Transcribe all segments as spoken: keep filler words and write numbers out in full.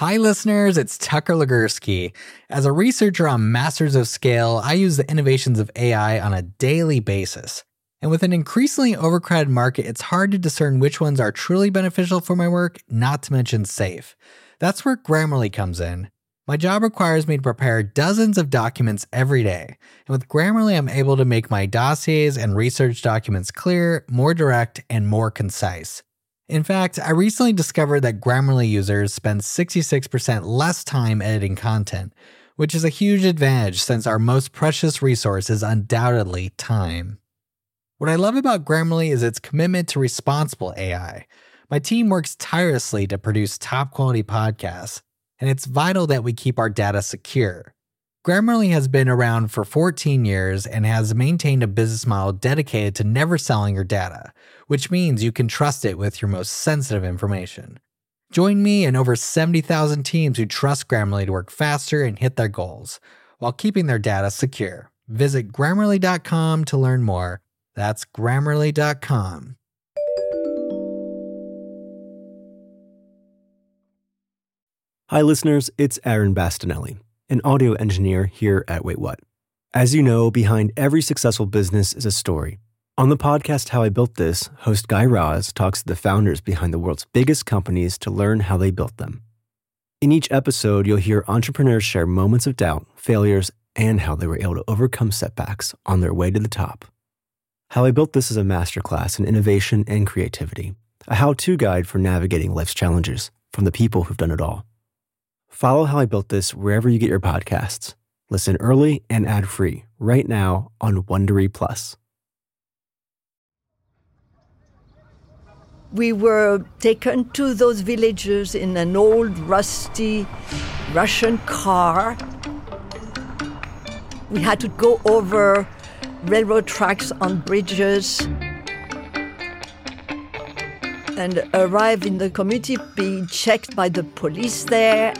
Hi listeners, it's Tucker Legursky. As a researcher on Masters of Scale, I use the innovations of A I on a daily basis. And with an increasingly overcrowded market, it's hard to discern which ones are truly beneficial for my work, not to mention safe. That's where Grammarly comes in. My job requires me to prepare dozens of documents every day. And with Grammarly, I'm able to make my dossiers and research documents clear, more direct, and more concise. In fact, I recently discovered that Grammarly users spend sixty-six percent less time editing content, which is a huge advantage since our most precious resource is undoubtedly time. What I love about Grammarly is its commitment to responsible A I. My team works tirelessly to produce top-quality podcasts, and it's vital that we keep our data secure. Grammarly has been around for fourteen years and has maintained a business model dedicated to never selling your data, which means you can trust it with your most sensitive information. Join me and over seventy thousand teams who trust Grammarly to work faster and hit their goals, while keeping their data secure. Visit Grammarly dot com to learn more. That's Grammarly dot com. Hi listeners, it's Aaron Bastinelli, an audio engineer here at Wait What. As you know, behind every successful business is a story. On the podcast How I Built This, host Guy Raz talks to the founders behind the world's biggest companies to learn how they built them. In each episode, you'll hear entrepreneurs share moments of doubt, failures, and how they were able to overcome setbacks on their way to the top. How I Built This is a masterclass in innovation and creativity, a how-to guide for navigating life's challenges from the people who've done it all. Follow How I Built This wherever you get your podcasts. Listen early and ad-free right now on Wondery Plus. We were taken to those villages in an old, rusty Russian car. We had to go over railroad tracks on bridges and arrive in the community, being checked by the police there.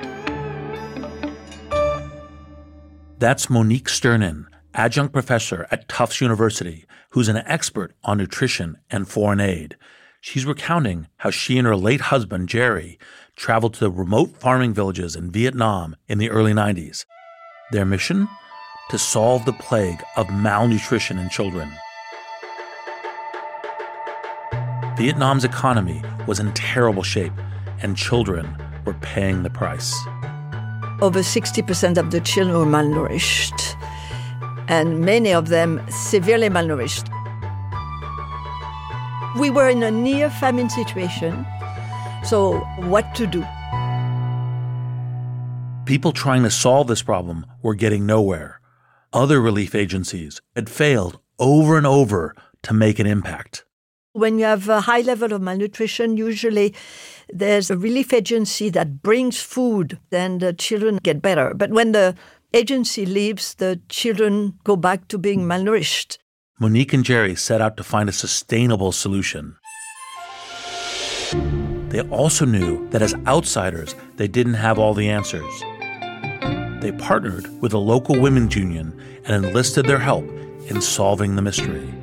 That's Monique Sternin, adjunct professor at Tufts University, who's an expert on nutrition and foreign aid. She's recounting how she and her late husband, Jerry, traveled to the remote farming villages in Vietnam in the early nineties. Their mission? To solve the plague of malnutrition in children. Vietnam's economy was in terrible shape, and children were paying the price. Over sixty percent of the children were malnourished, and many of them severely malnourished. We were in a near famine situation, so what to do? People trying to solve this problem were getting nowhere. Other relief agencies had failed over and over to make an impact. When you have a high level of malnutrition, usually there's a relief agency that brings food, then the children get better. But when the agency leaves, the children go back to being malnourished. Monique and Jerry set out to find a sustainable solution. They also knew that as outsiders, they didn't have all the answers. They partnered with a local women's union and enlisted their help in solving the mystery.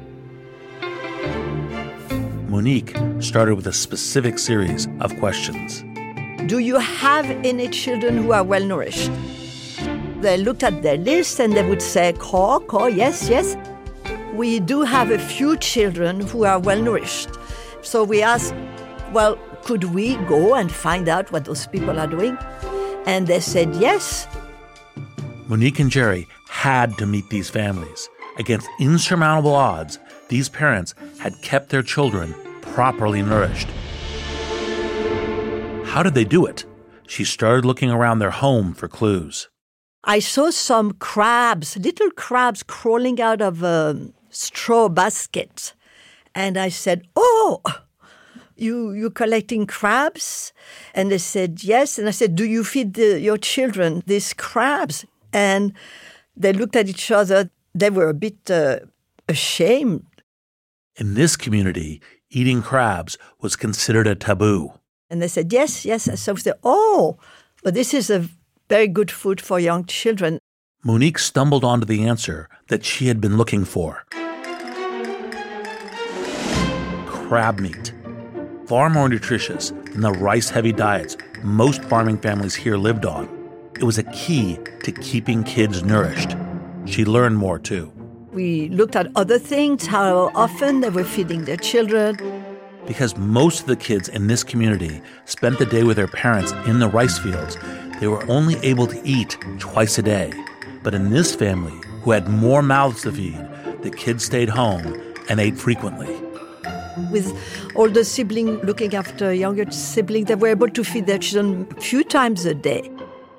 Monique started with a specific series of questions. Do you have any children who are well nourished? They looked at their list and they would say, caw, caw, yes, yes. We do have a few children who are well nourished. So we asked, well, could we go and find out what those people are doing? And they said yes. Monique and Jerry had to meet these families. Against insurmountable odds, these parents had kept their children properly nourished. How did they do it? She started looking around their home for clues. I saw some crabs, little crabs crawling out of a straw basket. And I said, oh, you, you're collecting crabs? And they said, yes. And I said, do you feed the, your children these crabs? And they looked at each other. They were a bit uh, ashamed. In this community, eating crabs was considered a taboo. And they said, yes, yes. So we said, oh, but this is a very good food for young children. Monique stumbled onto the answer that she had been looking for. Crab meat. far more nutritious than the rice-heavy diets most farming families here lived on. It was a key to keeping kids nourished. She learned more, too. We looked at other things, how often they were feeding their children. Because most of the kids in this community spent the day with their parents in the rice fields, they were only able to eat twice a day. But in this family, who had more mouths to feed, the kids stayed home and ate frequently. With older siblings looking after younger siblings, they were able to feed their children a few times a day.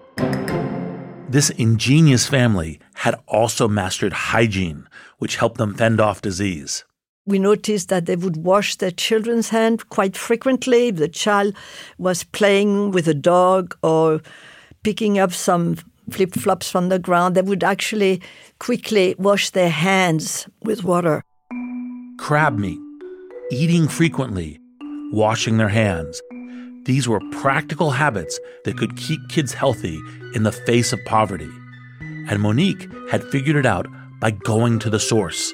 This ingenious family had also mastered hygiene, which helped them fend off disease. We noticed that they would wash their children's hands quite frequently. If the child was playing with a dog or picking up some flip-flops from the ground, they would actually quickly wash their hands with water. Crab meat, eating frequently, washing their hands. These were practical habits that could keep kids healthy in the face of poverty. And Monique had figured it out by going to the source.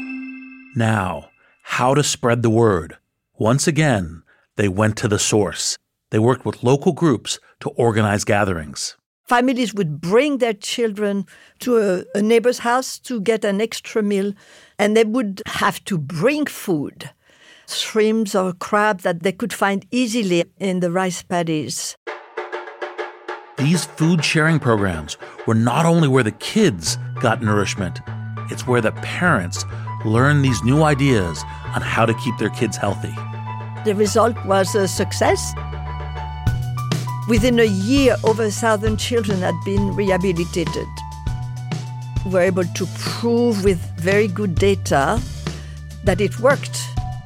Now, how to spread the word. Once again, they went to the source. They worked with local groups to organize gatherings. Families would bring their children to a, a neighbor's house to get an extra meal, and they would have to bring food, shrimps or crab that they could find easily in the rice paddies. These food sharing programs were not only where the kids got nourishment, it's where the parents learned these new ideas on how to keep their kids healthy. The result was a success. Within a year, over a thousand children had been rehabilitated. We were able to prove with very good data that it worked.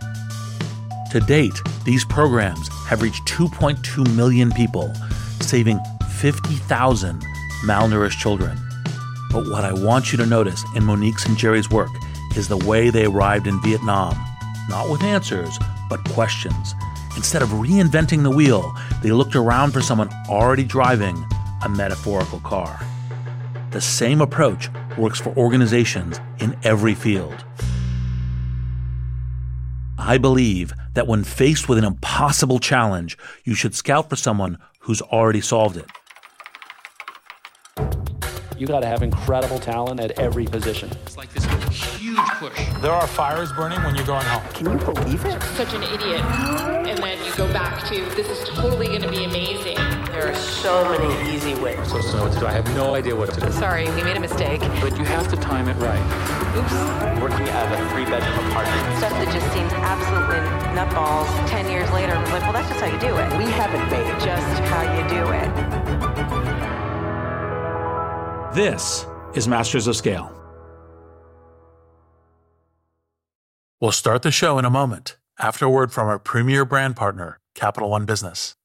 To date, these programs have reached two point two million people, saving fifty thousand malnourished children. But what I want you to notice in Monique's and Jerry's work is the way they arrived in Vietnam, not with answers, but questions. Instead of reinventing the wheel, they looked around for someone already driving a metaphorical car. The same approach works for organizations in every field. I believe that when faced with an impossible challenge, you should scout for someone who's already solved it. You got to have incredible talent at every position. It's like this huge push. There are fires burning when you're going home. Can you believe it? Such an idiot. And then you go back to, this is totally going to be amazing. There are so many easy ways. I'm supposed to know what to do. I have no idea what to do. Sorry, we made a mistake. But you have to time it right. Oops. Working out of a three-bedroom apartment. Stuff that just seems absolutely nutballs. Ten years later, I was like, well, that's just how you do it. We haven't made it. Just how you do it. This is Masters of Scale. We'll start the show in a moment after a word from our premier brand partner, Capital One Business.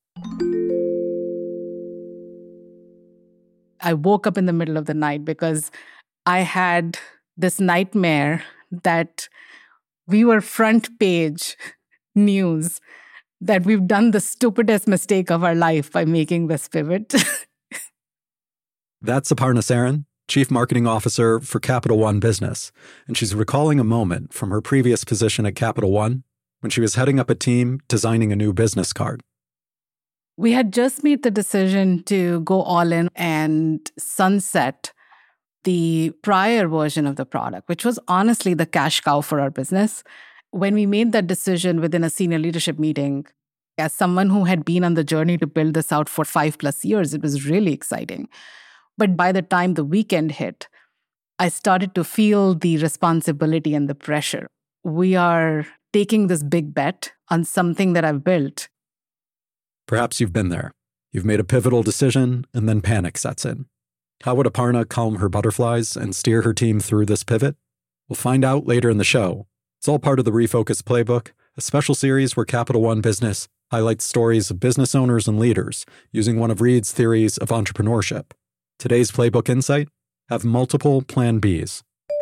I woke up in the middle of the night because I had this nightmare that we were front page news, that we've done the stupidest mistake of our life by making this pivot. That's Aparna Saran, Chief Marketing Officer for Capital One Business, and she's recalling a moment from her previous position at Capital One when she was heading up a team designing a new business card. We had just made the decision to go all in and sunset the prior version of the product, which was honestly the cash cow for our business. When we made that decision within a senior leadership meeting, as someone who had been on the journey to build this out for five plus years, it was really exciting. But by the time the weekend hit, I started to feel the responsibility and the pressure. We are taking this big bet on something that I've built. Perhaps you've been there. You've made a pivotal decision, and then panic sets in. How would Aparna calm her butterflies and steer her team through this pivot? We'll find out later in the show. It's all part of the Refocus Playbook, a special series where Capital One Business highlights stories of business owners and leaders using one of Reid's theories of entrepreneurship. Today's Playbook Insight: have multiple Plan Bs.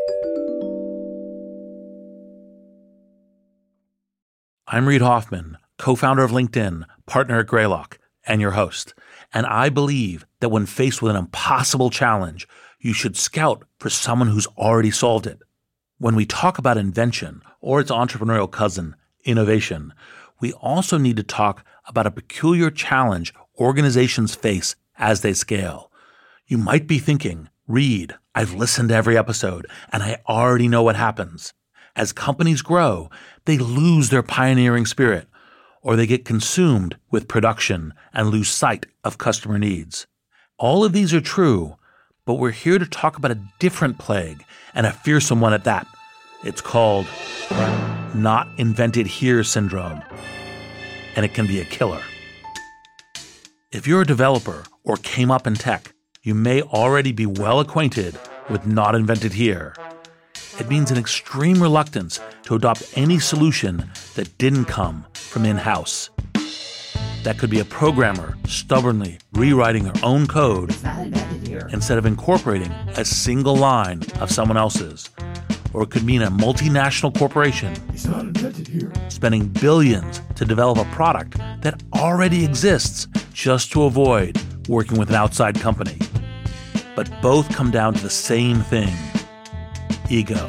I'm Reid Hoffman, co-founder of LinkedIn, partner at Greylock, and your host. And I believe that when faced with an impossible challenge, you should scout for someone who's already solved it. When we talk about invention or its entrepreneurial cousin, innovation, we also need to talk about a peculiar challenge organizations face as they scale. You might be thinking, Reed, I've listened to every episode and I already know what happens. As companies grow, they lose their pioneering spirit, or they get consumed with production and lose sight of customer needs. All of these are true, but we're here to talk about a different plague, and a fearsome one at that. It's called not invented here syndrome, and it can be a killer. If you're a developer or came up in tech, you may already be well acquainted with not invented here. It means an extreme reluctance to adopt any solution that didn't come from in-house. That could be a programmer stubbornly rewriting their own code instead of incorporating a single line of someone else's. Or it could mean a multinational corporation spending billions to develop a product that already exists just to avoid working with an outside company. But both come down to the same thing: ego.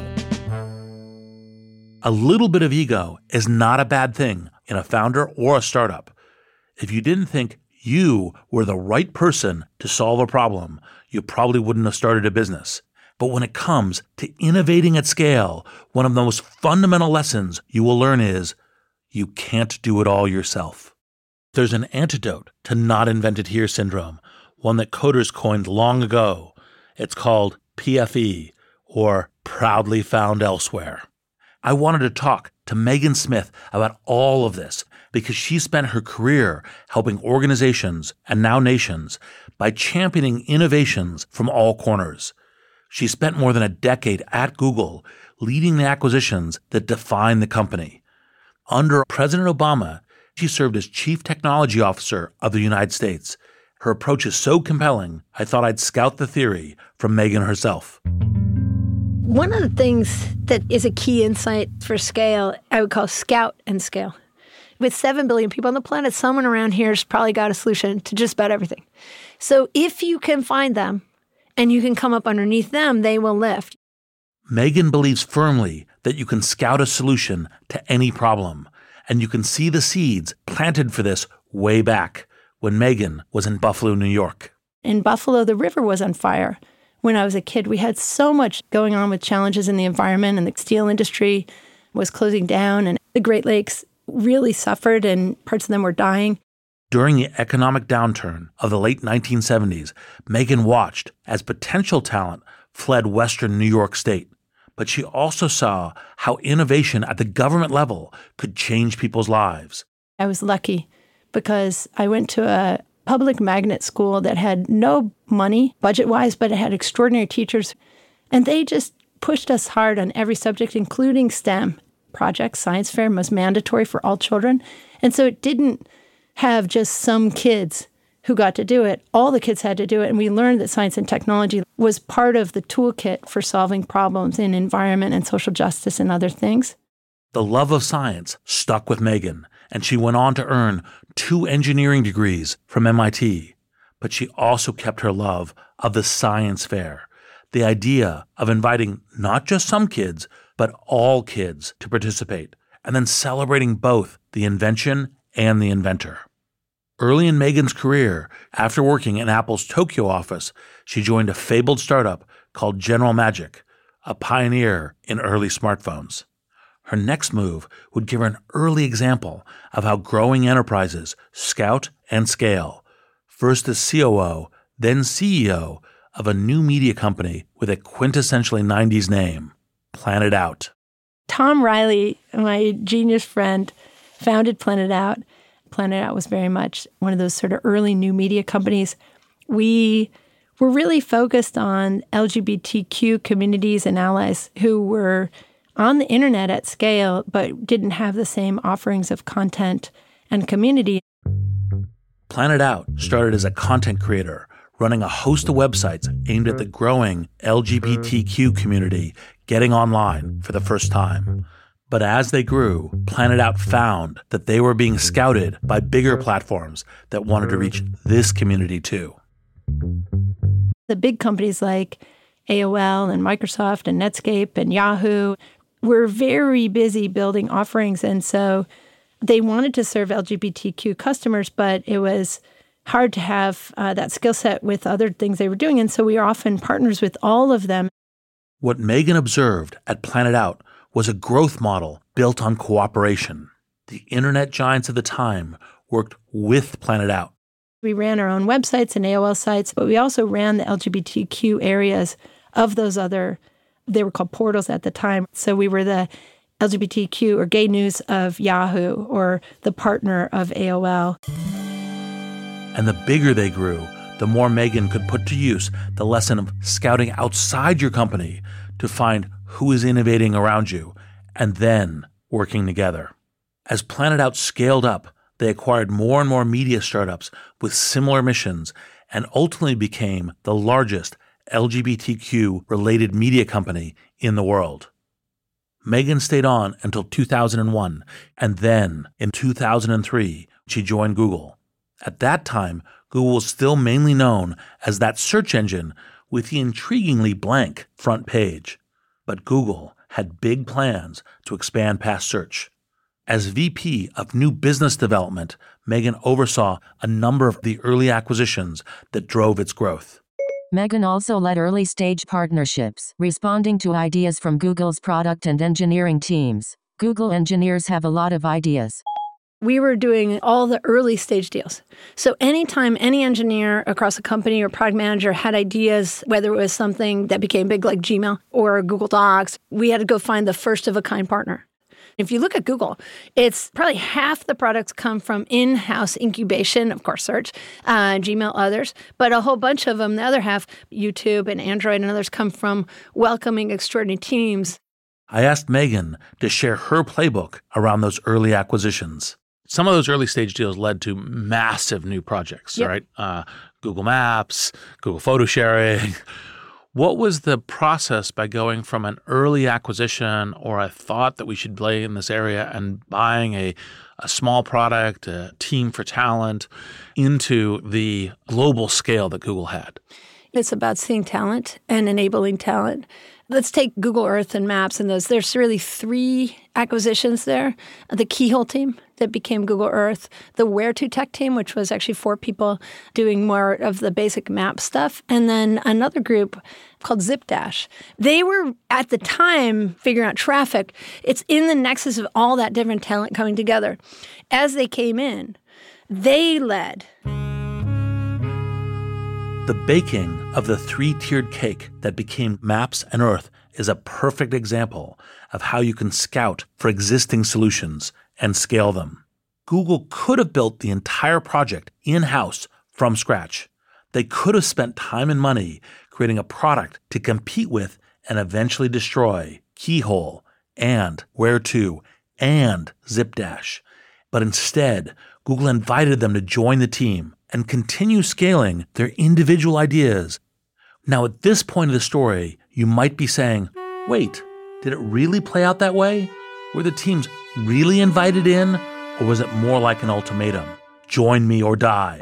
A little bit of ego is not a bad thing in a founder or a startup. If you didn't think you were the right person to solve a problem, you probably wouldn't have started a business. But when it comes to innovating at scale, one of the most fundamental lessons you will learn is you can't do it all yourself. There's an antidote to not invented here syndrome, one that coders coined long ago. It's called P F E, or proudly found elsewhere. I wanted to talk to Megan Smith about all of this because she spent her career helping organizations and now nations by championing innovations from all corners. She spent more than a decade at Google leading the acquisitions that define the company. Under President Obama, she served as Chief Technology Officer of the United States. Her approach is so compelling, I thought I'd scout the theory from Megan herself. One of the things that is a key insight for scale, I would call scout and scale. With seven billion people on the planet, someone around here has probably got a solution to just about everything. So if you can find them and you can come up underneath them, they will lift. Megan believes firmly that you can scout a solution to any problem, and you can see the seeds planted for this way back when Megan was in Buffalo, New York. In Buffalo, the river was on fire. When I was a kid, we had so much going on with challenges in the environment, and the steel industry was closing down, and the Great Lakes really suffered, and parts of them were dying. During the economic downturn of the late nineteen seventies, Megan watched as potential talent fled Western New York State. But she also saw how innovation at the government level could change people's lives. I was lucky because I went to a public magnet school that had no money budget-wise, but it had extraordinary teachers. And they just pushed us hard on every subject, including STEM projects. Science fair was mandatory for all children. And so it didn't have just some kids who got to do it. All the kids had to do it. And we learned that science and technology was part of the toolkit for solving problems in environment and social justice and other things. The love of science stuck with Megan, and she went on to earn two engineering degrees from M I T. But she also kept her love of the science fair, the idea of inviting not just some kids, but all kids to participate, and then celebrating both the invention and the inventor. Early in Megan's career, after working in Apple's Tokyo office, she joined a fabled startup called General Magic, a pioneer in early smartphones. Her next move would give her an early example of how growing enterprises scout and scale, first as C O O, then C E O of a new media company with a quintessentially nineties name, Planet Out. Tom Riley, my genius friend, founded Planet Out. Planet Out was very much one of those sort of early new media companies. We were really focused on L G B T Q communities and allies who were on the internet at scale, but didn't have the same offerings of content and community. Planet Out started as a content creator, running a host of websites aimed at the growing L G B T Q community getting online for the first time. But as they grew, Planet Out found that they were being scouted by bigger platforms that wanted to reach this community too. The big companies like A O L and Microsoft and Netscape and Yahoo were very busy building offerings. And so They wanted to serve L G B T Q customers, but it was hard to have uh, that skill set with other things they were doing. And so we are often partners with all of them. What Megan observed at Planet Out was a growth model built on cooperation. The internet giants of the time worked with Planet Out. We ran our own websites and A O L sites, but we also ran the L G B T Q areas of those other, they were called portals at the time. So we were the L G B T Q or gay news of Yahoo or the partner of A O L. And the bigger they grew, the more Megan could put to use the lesson of scouting outside your company to find who is innovating around you and then working together. As Planet Out scaled up, they acquired more and more media startups with similar missions and ultimately became the largest L G B T Q-related media company in the world. Megan stayed on until two thousand one, and then in two thousand three, she joined Google. At that time, Google was still mainly known as that search engine with the intriguingly blank front page. But Google had big plans to expand past search. As V P of New Business Development, Megan oversaw a number of the early acquisitions that drove its growth. Megan also led early-stage partnerships, responding to ideas from Google's product and engineering teams. Google engineers have a lot of ideas. We were doing all the early stage deals. So anytime any engineer across a company or product manager had ideas, whether it was something that became big like Gmail or Google Docs, we had to go find the first of a kind partner. If you look at Google, it's probably half the products come from in-house incubation, of course, search, uh, Gmail, others, but a whole bunch of them, the other half, YouTube and Android and others, come from welcoming extraordinary teams. I asked Megan to share her playbook around those early acquisitions. Some of those early stage deals led to massive new projects, yep. right? Uh, Google Maps, Google Photo Sharing. What was the process by going from an early acquisition or a thought that we should play in this area and buying a, a small product, a team for talent, into the global scale that Google had? It's about seeing talent and enabling talent. Let's take Google Earth and Maps and those. There's really three acquisitions there. The Keyhole team that became Google Earth, the Where to Tech team, which was actually four people doing more of the basic map stuff, and then another group called ZipDash. They were, at the time, figuring out traffic. It's in the nexus of all that different talent coming together. As they came in, they led. The baking of the three-tiered cake that became Maps and Earth is a perfect example of how you can scout for existing solutions and scale them. Google could have built the entire project in-house from scratch. They could have spent time and money creating a product to compete with and eventually destroy Keyhole and Where To and ZipDash. But instead, Google invited them to join the team and continue scaling their individual ideas. Now, at this point of the story, you might be saying, wait, did it really play out that way? Were the teams really invited in, or was it more like an ultimatum? Join me or die.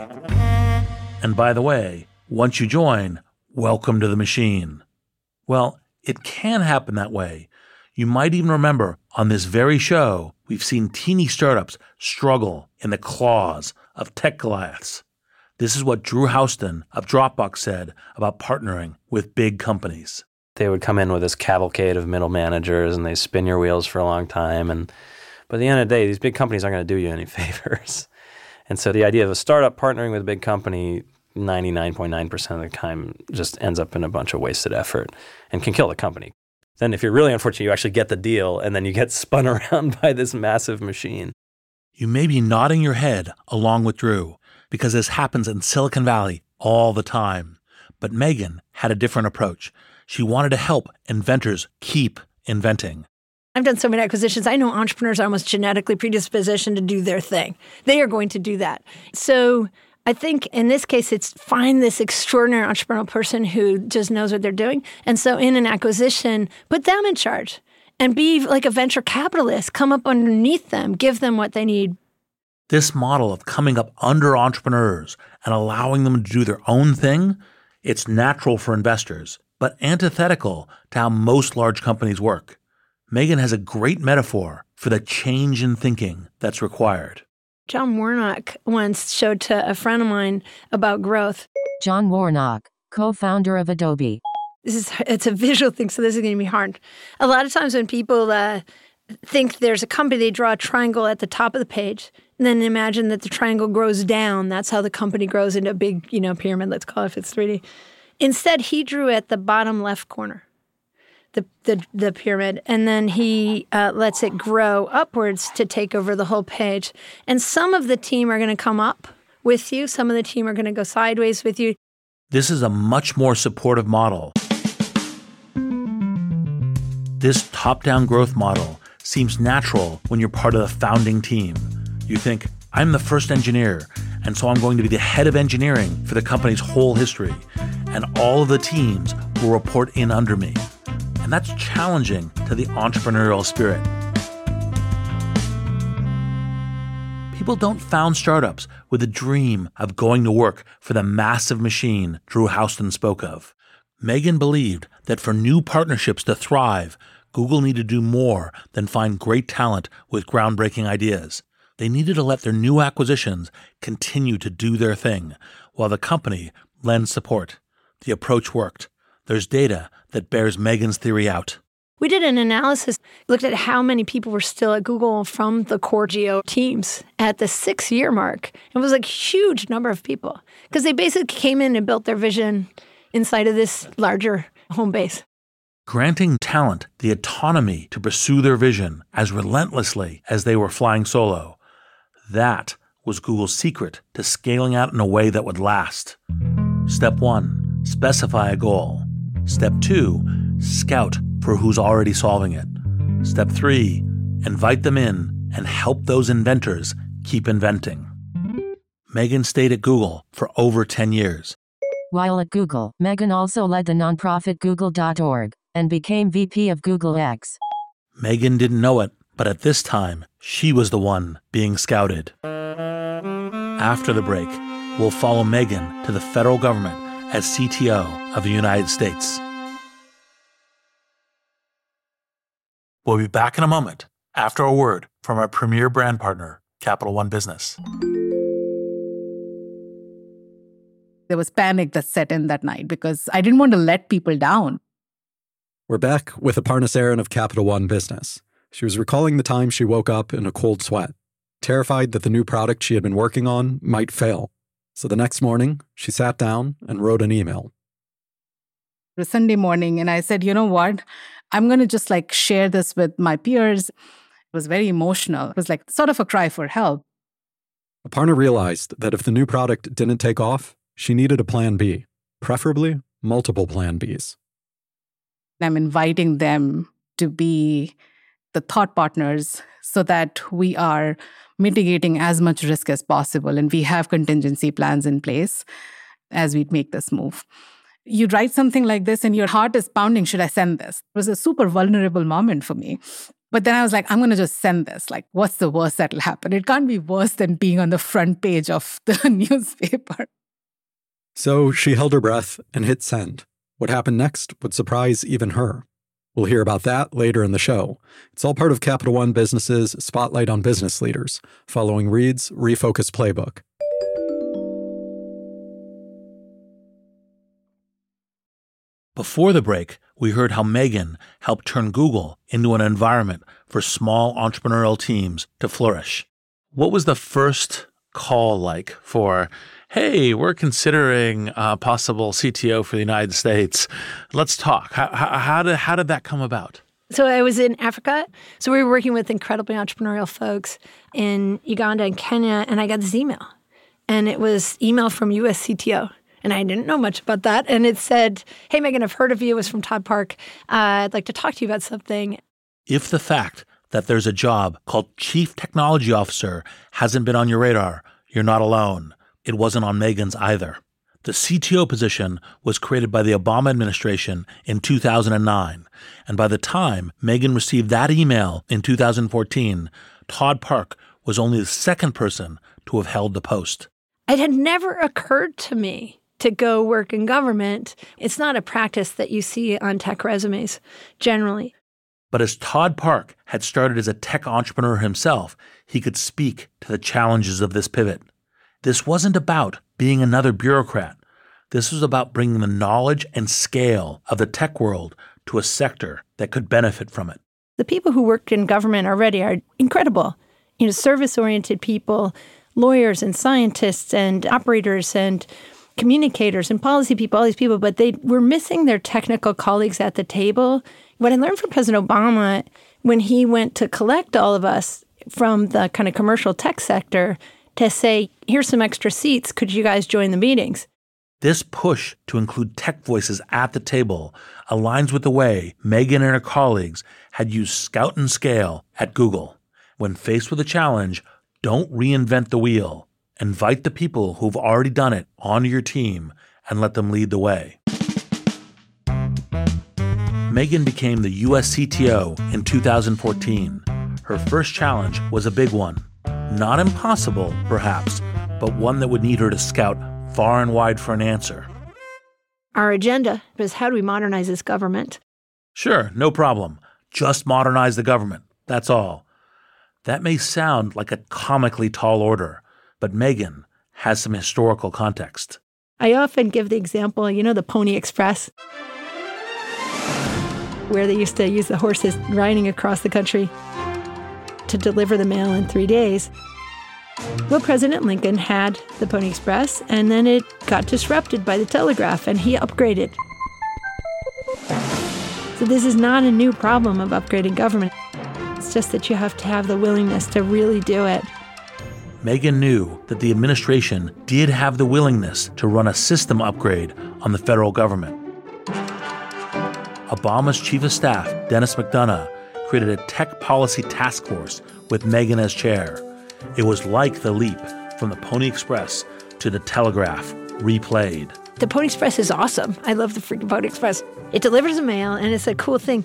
And by the way, once you join, welcome to the machine. Well, it can happen that way. You might even remember on this very show, we've seen teeny startups struggle in the claws of tech Goliaths. This is what Drew Houston of Dropbox said about partnering with big companies. They would come in with this cavalcade of middle managers and they spin your wheels for a long time. And but at the end of the day, these big companies aren't going to do you any favors. And so the idea of a startup partnering with a big company, ninety-nine point nine percent of the time just ends up in a bunch of wasted effort and can kill the company. Then if you're really unfortunate, you actually get the deal and then you get spun around by this massive machine. You may be nodding your head along with Drew, because this happens in Silicon Valley all the time. But Megan had a different approach. She wanted to help inventors keep inventing. I've done so many acquisitions. I know entrepreneurs are almost genetically predispositioned to do their thing. They are going to do that. So I think in this case, it's find this extraordinary entrepreneurial person who just knows what they're doing. And so in an acquisition, put them in charge and be like a venture capitalist. Come up underneath them, give them what they need. This model of coming up under entrepreneurs and allowing them to do their own thing, it's natural for investors, but antithetical to how most large companies work. Megan has a great metaphor for the change in thinking that's required. John Warnock once showed to a friend of mine about growth. John Warnock, co-founder of Adobe. This is it's a visual thing, so this is going to be hard. A lot of times when people uh, think there's a company, they draw a triangle at the top of the page, and then imagine that the triangle grows down. That's how the company grows into a big, you know, pyramid, let's call it if it's three D. Instead, he drew at the bottom left corner, the the, the pyramid, and then he uh, lets it grow upwards to take over the whole page. And some of the team are going to come up with you. Some of the team are going to go sideways with you. This is a much more supportive model. This top-down growth model seems natural when you're part of the founding team. You think, I'm the first engineer, and so I'm going to be the head of engineering for the company's whole history, and all of the teams will report in under me. And that's challenging to the entrepreneurial spirit. People don't found startups with a dream of going to work for the massive machine Drew Houston spoke of. Megan believed that for new partnerships to thrive, Google needed to do more than find great talent with groundbreaking ideas. They needed to let their new acquisitions continue to do their thing, while the company lends support. The approach worked. There's data that bears Megan's theory out. We did an analysis, looked at how many people were still at Google from the core geo teams at the six-year mark. It was like a huge number of people because they basically came in and built their vision inside of this larger home base. Granting talent the autonomy to pursue their vision as relentlessly as they were flying solo. That was Google's secret to scaling out in a way that would last. Step one, specify a goal. Step two, scout for who's already solving it. Step three, invite them in and help those inventors keep inventing. Megan stayed at Google for over ten years. While at Google, Megan also led the nonprofit Google dot org and became V P of Google X. Megan didn't know it, but at this time, she was the one being scouted. After the break, we'll follow Megan to the federal government as C T O of the United States. We'll be back in a moment after a word from our premier brand partner, Capital One Business. There was panic that set in that night because I didn't want to let people down. We're back with Aparna Saran of Capital One Business. She was recalling the time she woke up in a cold sweat, terrified that the new product she had been working on might fail. So the next morning, she sat down and wrote an email. It was Sunday morning, and I said, you know what? I'm going to just like share this with my peers. It was very emotional. It was like sort of a cry for help. Aparna realized that if the new product didn't take off, she needed a plan B, preferably multiple plan Bs. I'm inviting them to be the thought partners so that we are mitigating as much risk as possible and we have contingency plans in place as we make this move. You write something like this and your heart is pounding, should I send this? It was a super vulnerable moment for me. But then I was like, I'm going to just send this. Like, what's the worst that'll happen? It can't be worse than being on the front page of the newspaper. So she held her breath and hit send. What happened next would surprise even her. We'll hear about that later in the show. It's all part of Capital One Business's Spotlight on Business Leaders, following Reed's Refocus Playbook. Before the break, we heard how Megan helped turn Google into an environment for small entrepreneurial teams to flourish. What was the first call like for, hey, we're considering a possible C T O for the United States. Let's talk. How, how, how, did, how did that come about? So I was in Africa. So we were working with incredibly entrepreneurial folks in Uganda and Kenya, and I got this email. And it was email from U S C T O. And I didn't know much about that. And it said, hey, Megan, I've heard of you. It was from Todd Park. Uh, I'd like to talk to you about something. If the fact that there's a job called Chief Technology Officer hasn't been on your radar, you're not alone. It wasn't on Megan's either. The C T O position was created by the Obama administration in two thousand nine. And by the time Megan received that email in two thousand fourteen, Todd Park was only the second person to have held the post. It had never occurred to me to go work in government. It's not a practice that you see on tech resumes generally. But as Todd Park had started as a tech entrepreneur himself, he could speak to the challenges of this pivot. This wasn't about being another bureaucrat. This was about bringing the knowledge and scale of the tech world to a sector that could benefit from it. The people who work in government already are incredible. You know, service-oriented people, lawyers and scientists and operators and communicators and policy people, all these people, but they were missing their technical colleagues at the table. What I learned from President Obama when he went to collect all of us from the kind of commercial tech sector to say, here's some extra seats, could you guys join the meetings? This push to include tech voices at the table aligns with the way Megan and her colleagues had used Scout and Scale at Google. When faced with a challenge, don't reinvent the wheel. Invite the people who've already done it onto your team and let them lead the way. Megan became the U S C T O in two thousand fourteen. Her first challenge was a big one. Not impossible, perhaps, but one that would need her to scout far and wide for an answer. Our agenda is how do we modernize this government? Sure, no problem. Just modernize the government. That's all. That may sound like a comically tall order, but Megan has some historical context. I often give the example, you know, the Pony Express, where they used to use the horses riding across the country to deliver the mail in three days. Well, President Lincoln had the Pony Express, and then it got disrupted by the telegraph, and he upgraded. So this is not a new problem of upgrading government. It's just that you have to have the willingness to really do it. Megan knew that the administration did have the willingness to run a system upgrade on the federal government. Obama's chief of staff, Dennis McDonough, created a tech policy task force with Megan as chair. It was like the leap from the Pony Express to the telegraph replayed. The Pony Express is awesome. I love the freaking Pony Express. It delivers the mail, and it's a cool thing.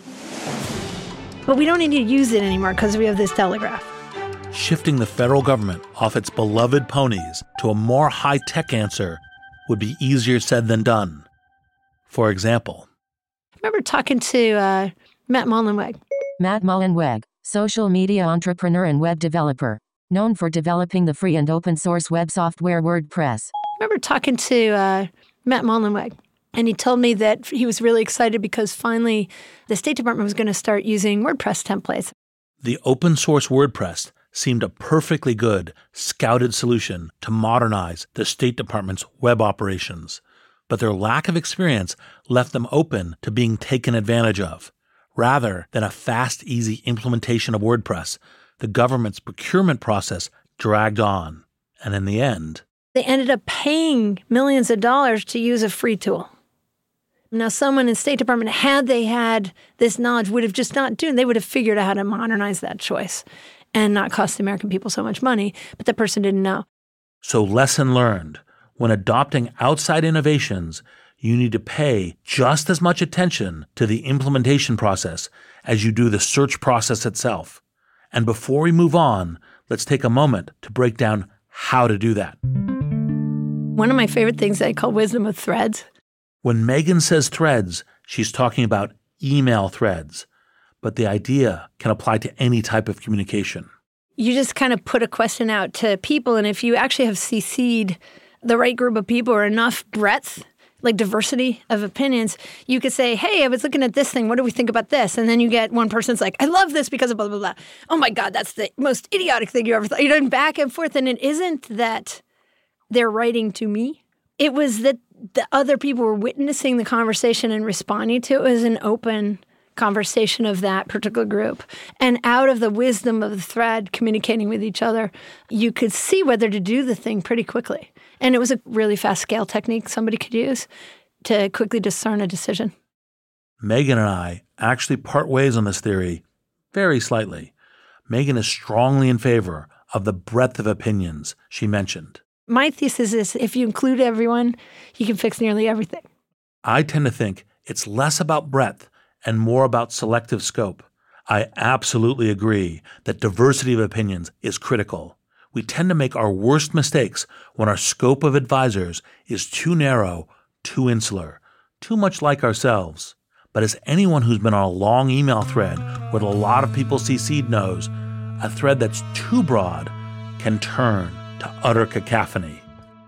But we don't need to use it anymore because we have this telegraph. Shifting the federal government off its beloved ponies to a more high-tech answer would be easier said than done. For example, I remember talking to uh, Matt Mullenweg. Matt Mullenweg, social media entrepreneur and web developer, known for developing the free and open source web software WordPress. I remember talking to uh, Matt Mullenweg, and he told me that he was really excited because finally the State Department was going to start using WordPress templates. The open source WordPress seemed a perfectly good, scouted solution to modernize the State Department's web operations, but their lack of experience left them open to being taken advantage of. Rather than a fast, easy implementation of WordPress, the government's procurement process dragged on, and in the end, they ended up paying millions of dollars to use a free tool. Now, someone in the State Department, had they had this knowledge, would have just not done, they would have figured out how to modernize that choice and not cost the American people so much money, but the person didn't know. So lesson learned, when adopting outside innovations, you need to pay just as much attention to the implementation process as you do the search process itself. And before we move on, let's take a moment to break down how to do that. One of my favorite things I call wisdom of threads. When Megan says threads, she's talking about email threads, but the idea can apply to any type of communication. You just kind of put a question out to people, and if you actually have C C'd the right group of people or enough breadth, like diversity of opinions, you could say, hey, I was looking at this thing. What do we think about this? And then you get one person's like, I love this because of blah, blah, blah. Oh, my God, that's the most idiotic thing you ever thought. You know, back and forth. And it isn't that they're writing to me. It was that the other people were witnessing the conversation and responding to it. It was an open conversation of that particular group. And out of the wisdom of the thread, communicating with each other, you could see whether to do the thing pretty quickly. And it was a really fast scale technique somebody could use to quickly discern a decision. Megan and I actually part ways on this theory very slightly. Megan is strongly in favor of the breadth of opinions she mentioned. My thesis is if you include everyone, you can fix nearly everything. I tend to think it's less about breadth and more about selective scope. I absolutely agree that diversity of opinions is critical. We tend to make our worst mistakes when our scope of advisors is too narrow, too insular, too much like ourselves. But as anyone who's been on a long email thread with a lot of people C C'd knows, a thread that's too broad can turn to utter cacophony.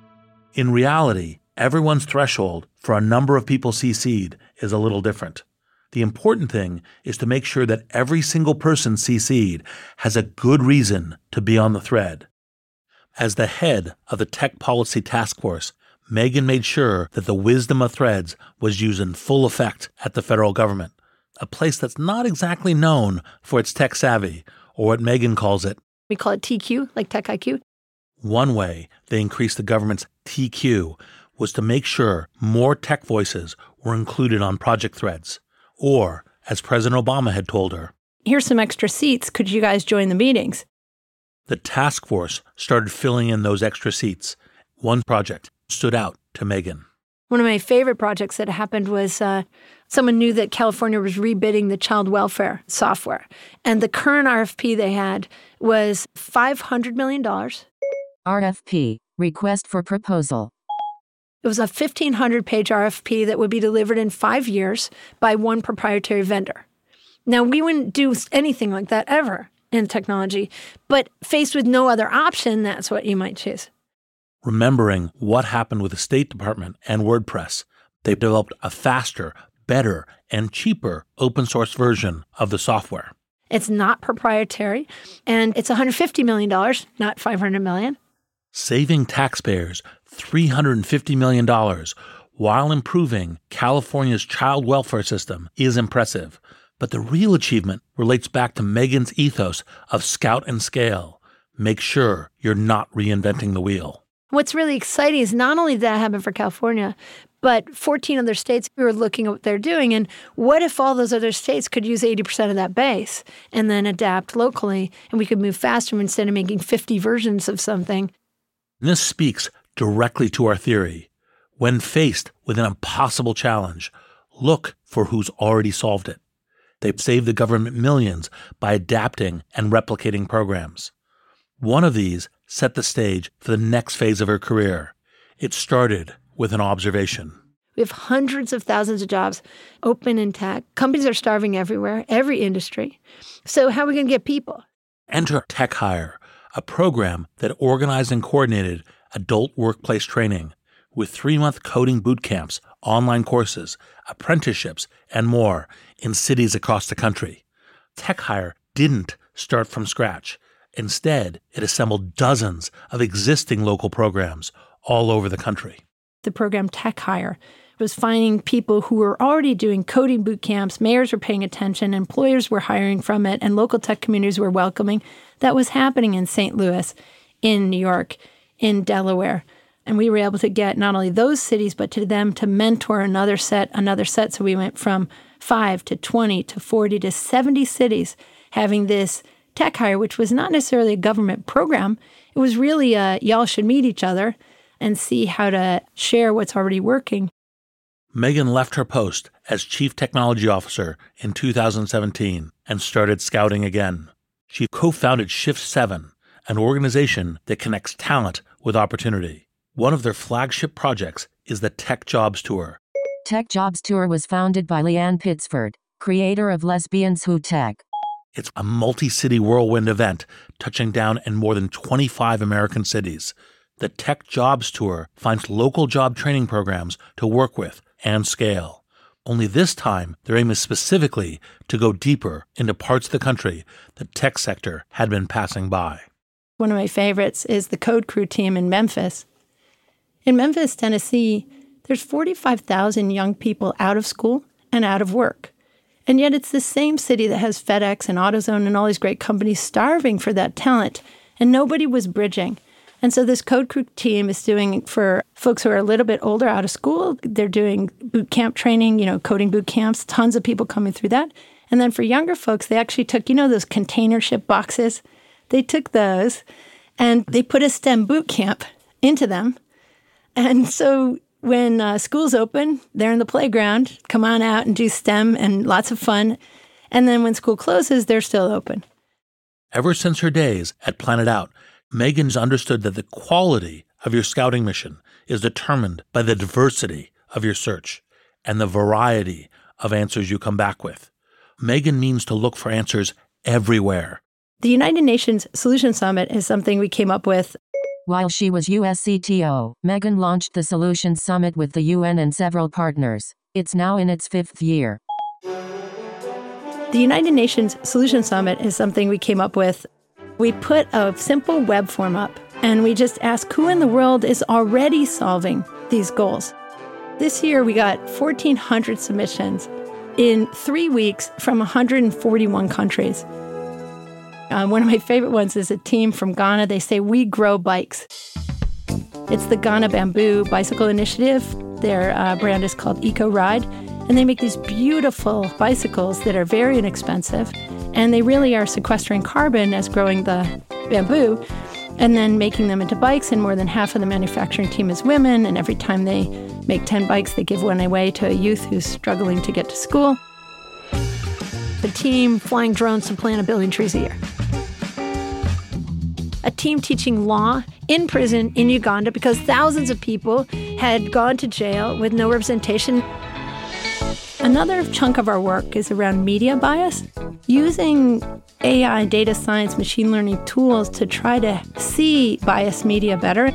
In reality, everyone's threshold for a number of people C C'd is a little different. The important thing is to make sure that every single person C C'd has a good reason to be on the thread. As the head of the Tech Policy Task Force, Megan made sure that the wisdom of threads was used in full effect at the federal government, a place that's not exactly known for its tech savvy, or what Megan calls it. We call it T Q, like Tech I Q. One way they increased the government's T Q was to make sure more tech voices were included on project threads. Or, as President Obama had told her, here's some extra seats. Could you guys join the meetings? The task force started filling in those extra seats. One project stood out to Megan. One of my favorite projects that happened was uh, someone knew that California was rebidding the child welfare software. And the current R F P they had was five hundred million dollars. R F P, request for proposal. It was a fifteen hundred page R F P that would be delivered in five years by one proprietary vendor. Now, we wouldn't do anything like that ever in technology, but faced with no other option, that's what you might choose. Remembering what happened with the State Department and WordPress, they developed a faster, better, and cheaper open source version of the software. It's not proprietary, and it's one hundred fifty million dollars, not five hundred million dollars. Saving taxpayers three hundred fifty million dollars while improving California's child welfare system is impressive. But the real achievement relates back to Megan's ethos of scout and scale. Make sure you're not reinventing the wheel. What's really exciting is not only did that happen for California, but fourteen other states, we were looking at what they're doing. And what if all those other states could use eighty percent of that base and then adapt locally, and we could move faster instead of making fifty versions of something? This speaks directly to our theory. When faced with an impossible challenge, look for who's already solved it. They've saved the government millions by adapting and replicating programs. One of these set the stage for the next phase of her career. It started with an observation. We have hundreds of thousands of jobs open in tech. Companies are starving everywhere, every industry. So how are we going to get people? Enter Tech Hire, a program that organized and coordinated adult workplace training with three-month coding boot camps, online courses, apprenticeships, and more in cities across the country. Tech Hire didn't start from scratch. Instead, it assembled dozens of existing local programs all over the country. The program Tech Hire was finding people who were already doing coding boot camps. Mayors were paying attention, employers were hiring from it, and local tech communities were welcoming. That was happening in Saint Louis, in New York, in Delaware. And we were able to get not only those cities, but to them to mentor another set, another set. So we went from five to twenty to forty to seventy cities having this Tech Hire, which was not necessarily a government program. It was really a, y'all should meet each other and see how to share what's already working. Megan left her post as Chief Technology Officer in two thousand seventeen and started scouting again. She co-founded Shift seven, an organization that connects talent with opportunity. One of their flagship projects is the Tech Jobs Tour. Tech Jobs Tour was founded by Leanne Pittsford, creator of Lesbians Who Tech. It's a multi-city whirlwind event touching down in more than twenty-five American cities. The Tech Jobs Tour finds local job training programs to work with and scale. Only this time, their aim is specifically to go deeper into parts of the country the tech sector had been passing by. One of my favorites is the Code Crew team in Memphis. In Memphis, Tennessee, there's forty-five thousand young people out of school and out of work. And yet it's the same city that has FedEx and AutoZone and all these great companies starving for that talent, and nobody was bridging. And so this Code Crew team is doing, for folks who are a little bit older out of school, they're doing boot camp training, you know, coding boot camps, tons of people coming through that. And then for younger folks, they actually took, you know, those container ship boxes? They took those and they put a STEM boot camp into them. And so when uh, schools open, they're in the playground, come on out and do STEM and lots of fun. And then when school closes, they're still open. Ever since her days at Planet Out, Megan's understood that the quality of your scouting mission is determined by the diversity of your search and the variety of answers you come back with. Megan means to look for answers everywhere. The United Nations Solution Summit is something we came up with. While she was U S C T O, Megan launched the Solutions Summit with the U N and several partners. It's now in its fifth year. The United Nations Solution Summit is something we came up with. We put a simple web form up, and we just asked who in the world is already solving these goals. This year, we got fourteen hundred submissions in three weeks from one hundred forty-one countries. Uh, one of my favorite ones is a team from Ghana. They say, "We grow bikes." It's the Ghana Bamboo Bicycle Initiative. Their uh, brand is called Eco Ride. And they make these beautiful bicycles that are very inexpensive. And they really are sequestering carbon as growing the bamboo and then making them into bikes. And more than half of the manufacturing team is women. And every time they make ten bikes, they give one away to a youth who's struggling to get to school. A team flying drones to plant a billion trees a year. A team teaching law in prison in Uganda because thousands of people had gone to jail with no representation. Another chunk of our work is around media bias, using A I, data science, machine learning tools to try to see biased media better.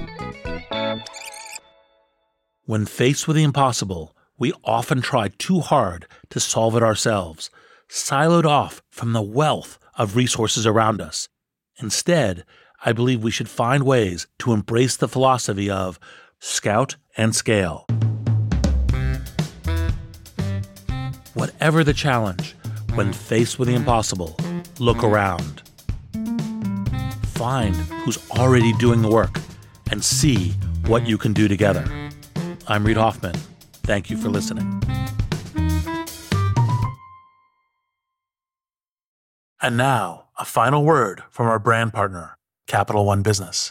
When faced with the impossible, we often try too hard to solve it ourselves, siloed off from the wealth of resources around us. Instead, I believe we should find ways to embrace the philosophy of scout and scale. Whatever the challenge, when faced with the impossible, look around. Find who's already doing the work and see what you can do together. I'm Reid Hoffman. Thank you for listening. And now, a final word from our brand partner, Capital One Business.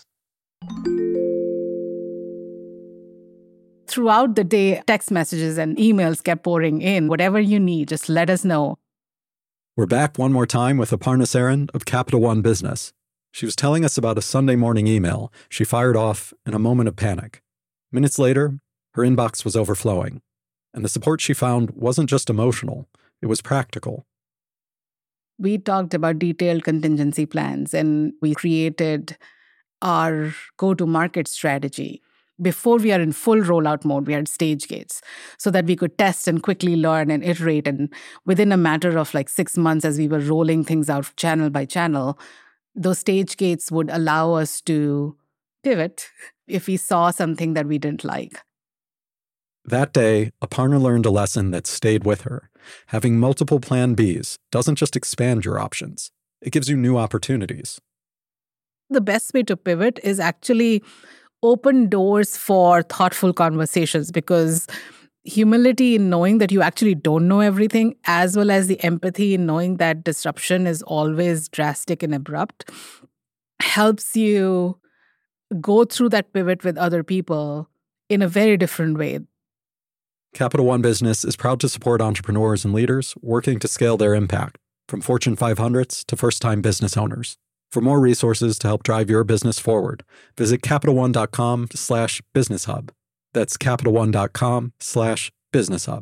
Throughout the day, text messages and emails kept pouring in. Whatever you need, just let us know. We're back one more time with Aparna Saran of Capital One Business. She was telling us about a Sunday morning email she fired off in a moment of panic. Minutes later, her inbox was overflowing. And the support she found wasn't just emotional, it was practical. We talked about detailed contingency plans, and we created our go-to-market strategy. Before we are in full rollout mode, we had stage gates so that we could test and quickly learn and iterate. And within a matter of like six months, as we were rolling things out channel by channel, those stage gates would allow us to pivot if we saw something that we didn't like. That day, Aparna learned a lesson that stayed with her. Having multiple plan Bs doesn't just expand your options. It gives you new opportunities. The best way to pivot is actually open doors for thoughtful conversations, because humility in knowing that you actually don't know everything, as well as the empathy in knowing that disruption is always drastic and abrupt, helps you go through that pivot with other people in a very different way. Capital One Business is proud to support entrepreneurs and leaders working to scale their impact, from Fortune five hundreds to first-time business owners. For more resources to help drive your business forward, visit CapitalOne.com slash Business Hub. That's CapitalOne.com slash Business Hub.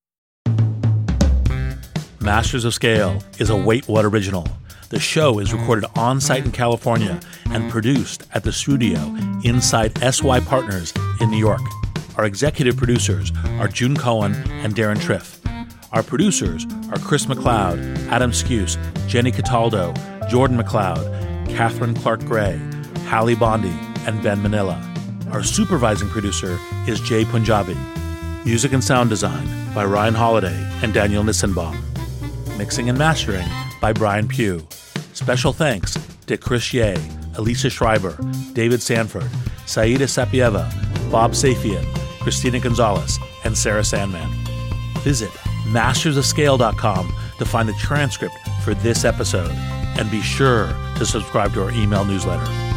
Masters of Scale is a Wait What original. The show is recorded on-site in California and produced at the studio inside S Y Partners in New York. Our executive producers are June Cohen and Darren Triff. Our producers are Chris McLeod, Adam Skuse, Jenny Cataldo, Jordan McLeod, Catherine Clark-Gray, Hallie Bondi, and Ben Manila. Our supervising producer is Jay Punjabi. Music and sound design by Ryan Holiday and Daniel Nissenbaum. Mixing and mastering by Brian Pugh. Special thanks to Chris Ye, Elisa Schreiber, David Sanford, Saida Sapieva, Bob Safian, Christina Gonzalez, and Sarah Sandman. Visit masters of scale dot com to find the transcript for this episode, and be sure to subscribe to our email newsletter.